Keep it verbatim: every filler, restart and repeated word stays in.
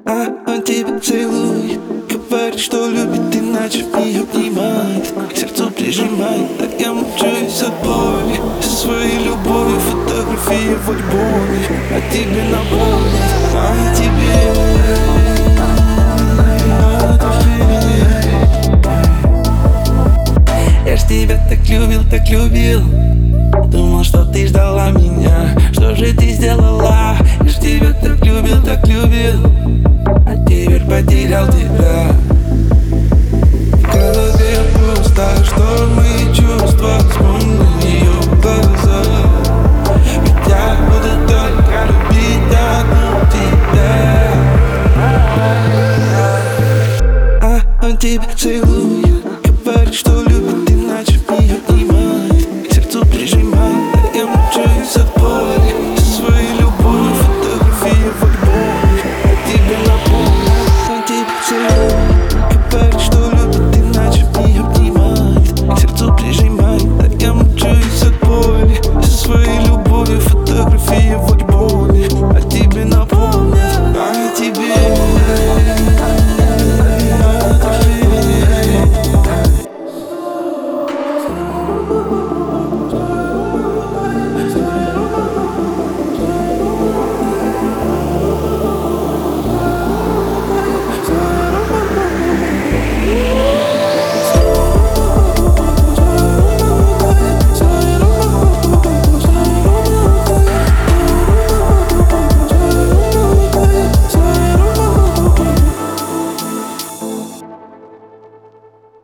А он тебя целует, говорит, что любит, иначе не обнимает, к сердцу прижимает. А я мучаюсь от боли, со своей любовью фотографировать боли. А тебе напомнить, а тебе, а тебе. Я ж тебя так любил, так любил. Думал, что ты ждала меня. Что же ты сделала? Я ж тебя так любил, так любил. А теперь потерял тебя. В голове пусто, что мои чувства. Вспомни ее глаза. Ведь я буду только любить одну тебя. А он тебя целует.